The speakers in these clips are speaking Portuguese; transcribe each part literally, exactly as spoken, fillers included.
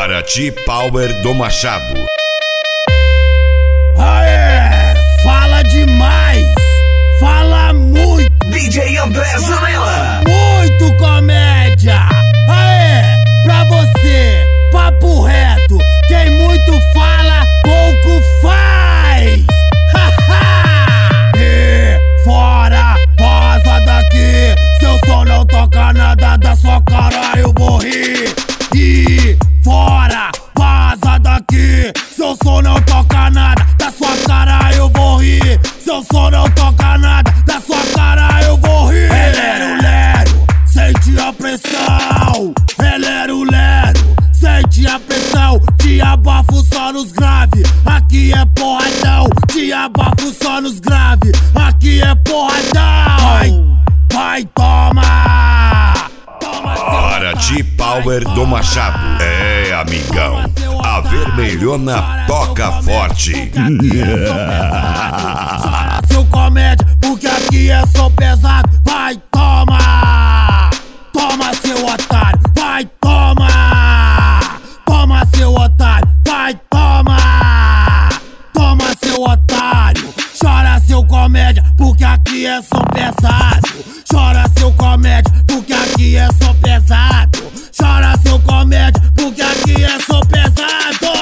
Paraty Power do Machado. Aê, fala demais, fala muito. D J André Zanella. Muito comédia. Aê, pra você, papo reto. Quem muito fala, pouco faz. E fora, vaza daqui. Seu som não toca nada da sua cara, eu vou rir. E fora, vaza daqui. Seu som não toca nada da sua cara, eu vou rir. Seu som não toca nada da sua cara, eu vou rir. Lero, lero, sente a pressão. Lero, lero, sente a pressão. Te abafo só nos grave. Aqui é porradão. Te abafo só nos grave. Aqui é porradão. Vai, vai, toma. Toma seu Paraty Power do Machado. É, amigão, a vermelhona toca forte. Chora seu comédia, porque aqui é só pesado. Vai, toma. Toma seu otário, vai, toma. Toma seu otário, vai, toma. Toma seu otário. Chora seu comédia, porque aqui é só pesado. Chora seu comédia, porque aqui é só pesado. Chora seu comédia, porque aqui é só pesado.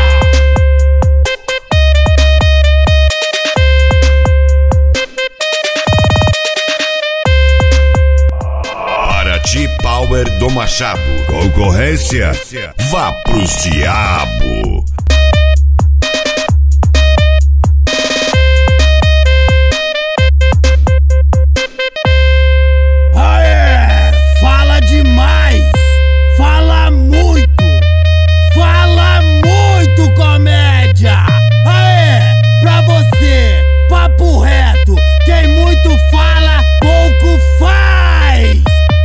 Paraty Power do Machado. Concorrência? Vá pros diabo. Aê, fala demais, fala muito, fala muito comédia. Aê, pra você, papo reto. Quem muito fala, pouco faz.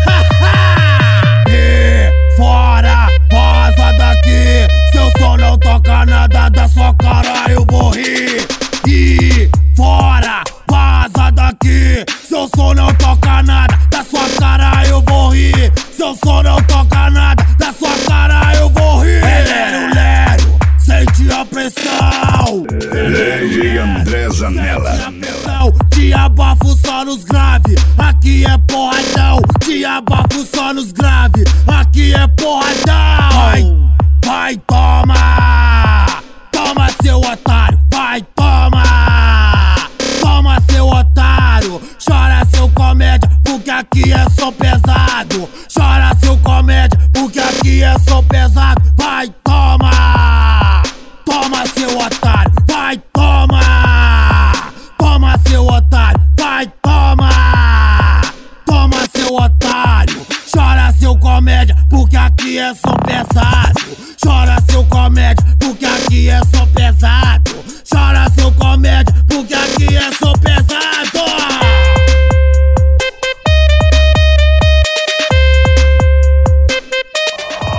E fora, vaza daqui. Seu som não toca nada da sua cara, eu vou rir. E fora, vaza daqui. Seu som não toca nada da sua cara, eu vou rir. Seu som não toca nada da sua cara, eu vou rir. Lero, lero, sente a pressão. D J André Zanella. Te abafo só nos grave. Aqui é porradão. Te abafo só nos grave. Aqui é porradão. Vai, vai, toma. Toma seu otário. Vai, toma. Toma seu otário. Chora seu comédia, porque aqui é só pesado. Chora seu comédia, porque aqui é só pesado. Vai, toma. Toma seu otário. Vai, toma. Toma seu otário. Vai, toma. Toma seu otário. Chora seu comédia, porque aqui é só pesado. Chora seu comédia, porque aqui é só pesado. Chora seu comédia, porque aqui é só pesado.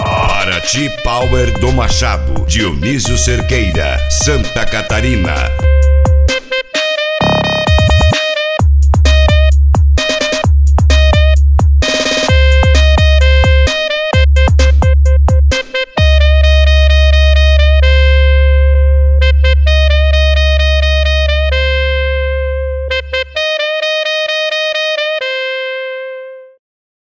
Paraty Power do Machado. Dionísio Cerqueira, Santa Catarina.